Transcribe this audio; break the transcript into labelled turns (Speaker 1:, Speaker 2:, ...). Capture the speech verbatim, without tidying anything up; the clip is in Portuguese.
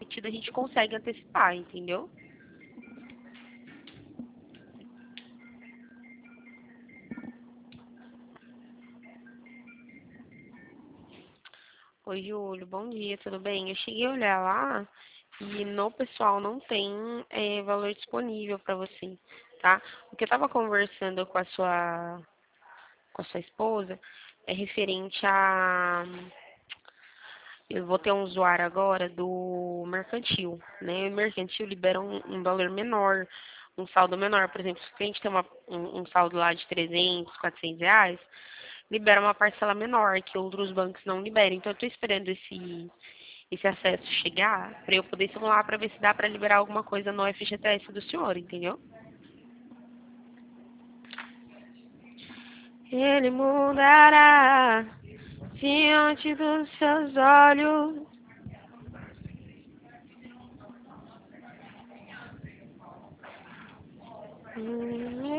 Speaker 1: permitido, a gente consegue antecipar, entendeu? Oi, Júlio, bom dia, tudo bem? Eu cheguei a olhar lá e no pessoal não tem é, valor disponível para você, tá? O que eu tava conversando com a sua, com a sua esposa é referente a. Eu vou ter um usuário agora do mercantil, né? O mercantil libera um, um valor menor, um saldo menor. Por exemplo, se o cliente tem uma, um, um saldo lá de trezentos, quatrocentos reais, libera uma parcela menor que outros bancos não liberam. Então, eu estou esperando esse, esse acesso chegar para eu poder simular para ver se dá para liberar alguma coisa no F G T S do senhor, entendeu? Ele mudará diante dos seus olhos. Hum,